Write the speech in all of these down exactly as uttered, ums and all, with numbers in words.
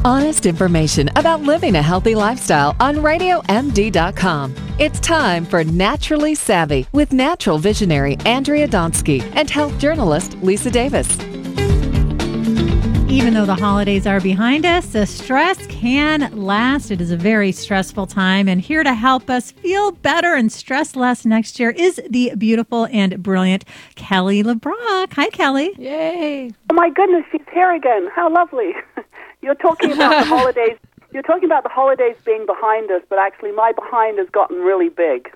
Honest information about living a healthy lifestyle on radio m d dot com. It's time for Naturally Savvy with natural visionary Andrea Donsky and health journalist Lisa Davis. Even though the holidays are behind us, the stress can last. It is a very stressful time, and here to help us feel better and stress less next year is the beautiful and brilliant Kelly LeBrock. Hi, Kelly. Yay. Oh, my goodness, she's here again. How lovely. You're talking about the holidays. You're talking about the holidays being behind us, but actually my behind has gotten really big.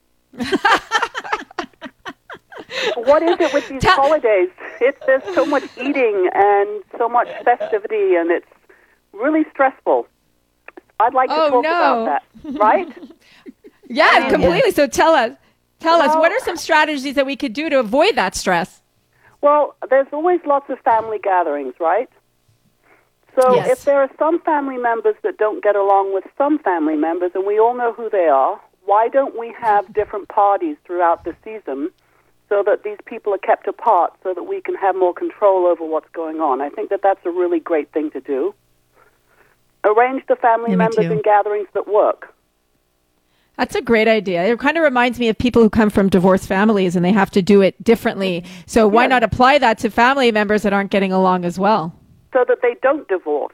What is it with these Tell- holidays? It's, there's so much eating and so much festivity, and it's really stressful. I'd like to Oh, talk no. about that, right? Yeah, Um, completely. So tell us, tell us, Well- what are some strategies that we could do to avoid that stress? Well, there's always lots of family gatherings, right? So Yes. if there are some family members that don't get along with some family members, and we all know who they are, why don't we have different parties throughout the season so that these people are kept apart so that we can have more control over what's going on? I think that that's a really great thing to do. Arrange the family Yeah, me members too. in gatherings that work. That's a great idea. It kind of reminds me of people who come from divorced families and they have to do it differently. So why Yeah. not apply that to family members that aren't getting along as well? So that they don't divorce.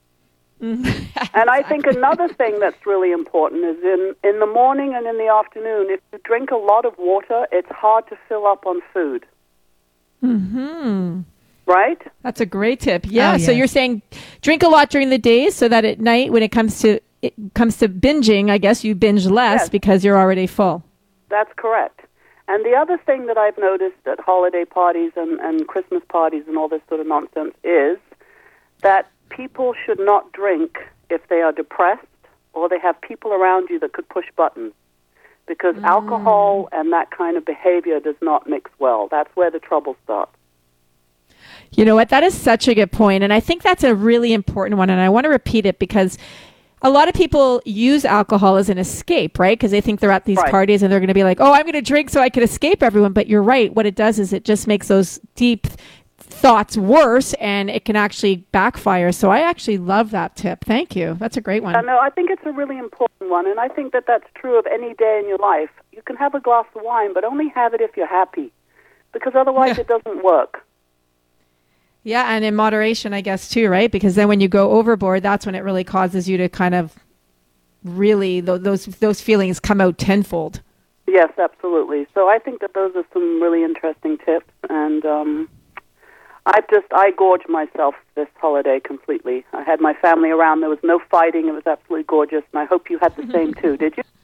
And I think another thing that's really important is in, in the morning and in the afternoon, if you drink a lot of water, it's hard to fill up on food. Mm-hmm. Right? That's a great tip. Yeah. Oh, So yes. you're saying drink a lot during the day so that at night when it comes to it comes to binging, I guess you binge less Yes. because you're already full. That's correct. And the other thing that I've noticed at holiday parties and, and Christmas parties and all this sort of nonsense is that people should not drink if they are depressed or they have people around you that could push buttons. Because Mm. alcohol and that kind of behavior does not mix well. That's where the trouble starts. You know what? That is such a good point. And I think that's a really important one. And I want to repeat it because a lot of people use alcohol as an escape, right? Because they think they're at these Right. parties and they're going to be like, oh, I'm going to drink so I can escape everyone. But you're right. What it does is it just makes those deep thoughts worse and it can actually backfire. So I actually love that tip. Thank you. That's a great one. I know, I think it's a really important one, and I think that that's true of any day in your life. You can have a glass of wine, but only have it if you're happy, because otherwise Yeah. it doesn't work. Yeah, and in moderation, I guess, too, right? Because then when you go overboard, that's when it really causes you to kind of really, th- those those feelings come out tenfold. Yes, absolutely. So I think that those are some really interesting tips, and um, I've just, I gorged myself this holiday completely. I had my family around. There was no fighting. It was absolutely gorgeous, and I hope you had the same, too. Did you?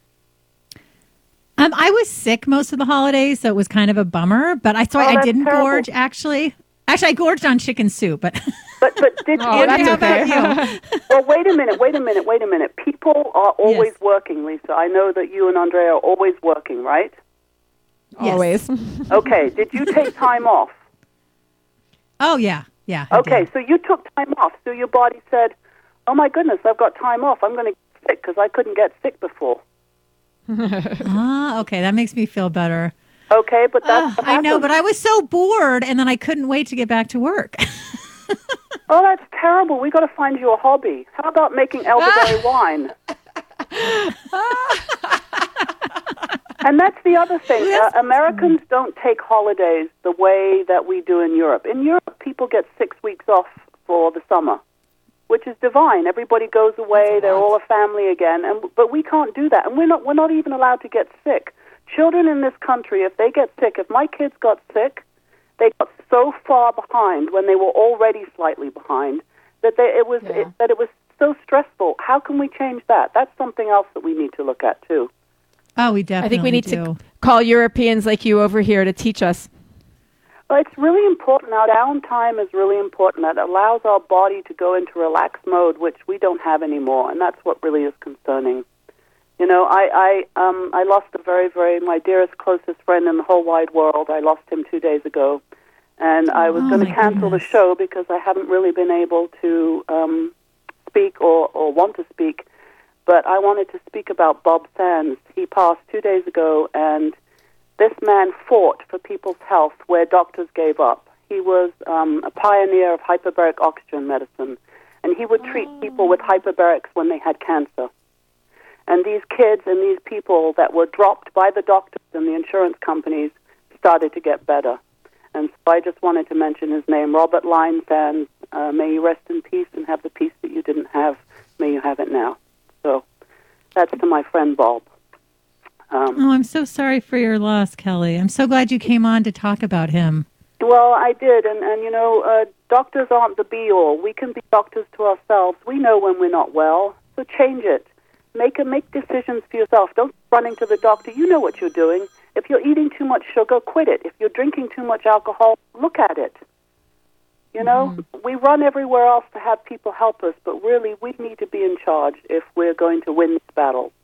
Um, I was sick most of the holidays, so it was kind of a bummer. But I so Oh, I that's didn't terrible. gorge actually. Actually, I gorged on chicken soup, but But, but did Oh, you? that's how okay. about you? Well, wait a minute, wait a minute, wait a minute. People are always Yes. working, Lisa. I know that you and Andrea are always working, right? Yes. Always. Okay, did you take time off? Oh yeah, yeah. I Okay, did. so you took time off. So your body said, oh, my goodness, I've got time off. I'm going to get sick because I couldn't get sick before. Ah, okay, that makes me feel better. Okay, but that's Ah, what I know, happens. but I was so bored, and then I couldn't wait to get back to work. Oh, that's terrible. We got to find you a hobby. How about making elderberry wine? And that's the other thing. Uh, Americans don't take holidays the way that we do in Europe. In Europe, people get six weeks off for the summer, which is divine. Everybody goes away. They're all a family again. And but we can't do that. And we're not, we're not even allowed to get sick. Children in this country, if they get sick, if my kids got sick, they got so far behind when they were already slightly behind that they, it was Yeah. it, that it was so stressful. How can we change that? That's something else that we need to look at too. Oh, we definitely I think we need do. to call Europeans like you over here to teach us. Well, it's really important. Our downtime is really important. That allows our body to go into relaxed mode, which we don't have anymore, and that's what really is concerning. You know, I I um I lost a very very my dearest closest friend in the whole wide world. I lost him two days ago, and I was Oh, going to my cancel goodness. the show because I haven't really been able to um, speak or or want to speak. But I wanted to speak about Bob Sands. He passed two days ago, and this man fought for people's health where doctors gave up. He was um, a pioneer of hyperbaric oxygen medicine. and he would treat people with hyperbarics when they had cancer. And these kids and these people that were dropped by the doctors and the insurance companies started to get better. And so I just wanted to mention his name, Robert Linesand. Uh, may you rest in peace and have the peace that you didn't have. May you have it now. So that's to my friend Bob. Um, oh, I'm so sorry for your loss, Kelly. I'm so glad you came on to talk about him. Well, I did, and, and you know, uh, doctors aren't the be-all. We can be doctors to ourselves. We know when we're not well, so change it. Make a, make decisions for yourself. Don't run into the doctor. You know what you're doing. If you're eating too much sugar, quit it. If you're drinking too much alcohol, look at it. You know, mm-hmm. we run everywhere else to have people help us, but really we need to be in charge if we're going to win this battle.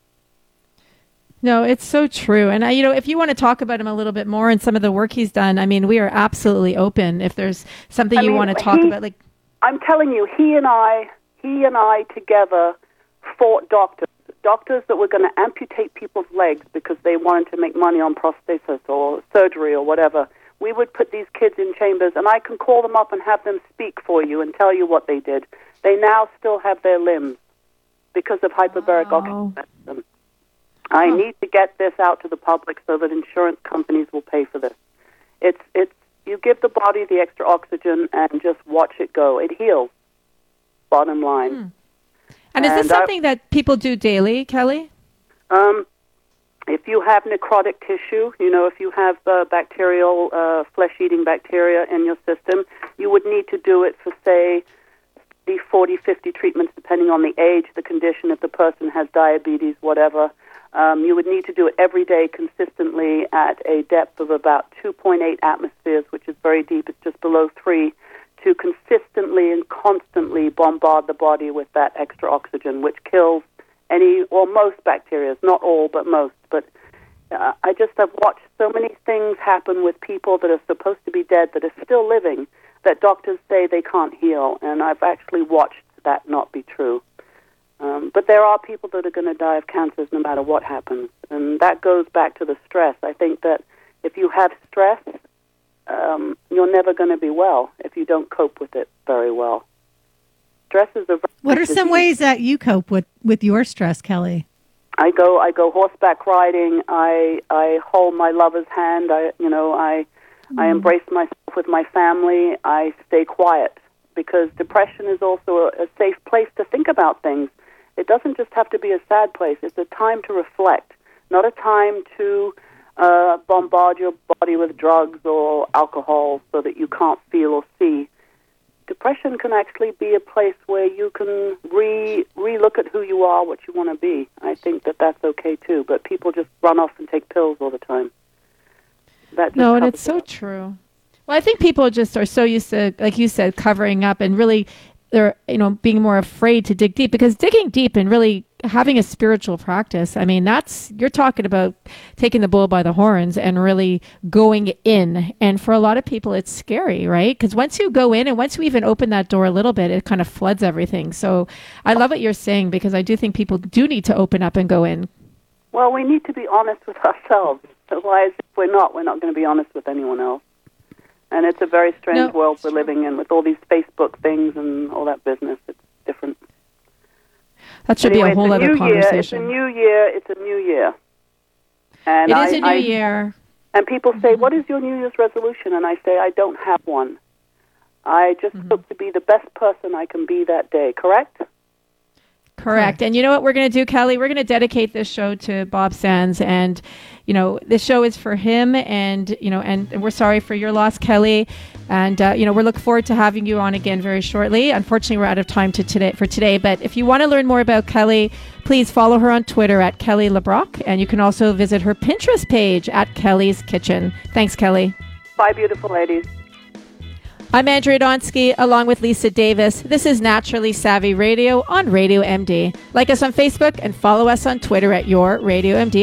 No, it's so true. And, uh, you know, if you want to talk about him a little bit more and some of the work he's done, I mean, we are absolutely open. If there's something I you mean, want to talk he, about, like... I'm telling you, he and I, he and I together fought doctors, doctors that were going to amputate people's legs because they wanted to make money on prosthesis or surgery or whatever. We would put these kids in chambers, and I can call them up and have them speak for you and tell you what they did. They now still have their limbs because of hyperbaric wow. oxygen. I oh. need to get this out to the public so that insurance companies will pay for this. It's it's you give the body the extra oxygen and just watch it go. It heals. Bottom line. Hmm. And, and is this something I, that people do daily, Kelly? Um, if you have necrotic tissue, you know, if you have uh, bacterial, uh, flesh-eating bacteria in your system, you would need to do it for, say, forty, fifty treatments, depending on the age, the condition, if the person has diabetes, whatever. Um, you would need to do it every day consistently at a depth of about two point eight atmospheres, which is very deep. It's just below three, to consistently and constantly bombard the body with that extra oxygen, which kills any or most bacteria, not all, but most. But uh, I just have watched so many things happen with people that are supposed to be dead that are still living that doctors say they can't heal, and I've actually watched that not be true. Um, but there are people that are going to die of cancers no matter what happens, and that goes back to the stress. I think that if you have stress, um, you're never going to be well if you don't cope with it very well. Stress is a. What are some ways that you cope with, with your stress, Kelly? I go I go horseback riding. I I hold my lover's hand. I you know I mm. I embrace myself with my family. I stay quiet because depression is also a, a safe place to think about things. It doesn't just have to be a sad place. It's a time to reflect, not a time to uh, bombard your body with drugs or alcohol so that you can't feel or see. Depression can actually be a place where you can re re-look at who you are, what you want to be. I think that that's okay too, but people just run off and take pills all the time. That no, and it's so up. True. Well, I think people just are so used to, like you said, covering up and really they're, you know, being more afraid to dig deep, because digging deep and really having a spiritual practice, I mean, that's, you're talking about taking the bull by the horns and really going in. And for a lot of people, it's scary, right? Because once you go in and once you even open that door a little bit, it kind of floods everything. So I love what you're saying, because I do think people do need to open up and go in. Well, we need to be honest with ourselves. Otherwise, if we're not, we're not going to be honest with anyone else. And it's a very strange no, world we're living in with all these Facebook things and all that business. It's different. That should anyway, be a whole a other conversation. It's a new year. It's a new year. And it I, is a new I, year. And people say, mm-hmm. what is your New Year's resolution? And I say, I don't have one. I just mm-hmm. hope to be the best person I can be that day. Correct? Correct. And you know what we're going to do, Kelly? We're going to dedicate this show to Bob Sands. And, you know, this show is for him. And, you know, and, and we're sorry for your loss, Kelly. And, uh, you know, we're looking forward to having you on again very shortly. Unfortunately, we're out of time to today for today. But if you want to learn more about Kelly, please follow her on Twitter at Kelly LeBrock. And you can also visit her Pinterest page at Kelly's Kitchen. Thanks, Kelly. Bye, beautiful ladies. I'm Andrea Donsky, along with Lisa Davis. This is Naturally Savvy Radio on Radio M D. Like us on Facebook and follow us on Twitter at Your Radio M D.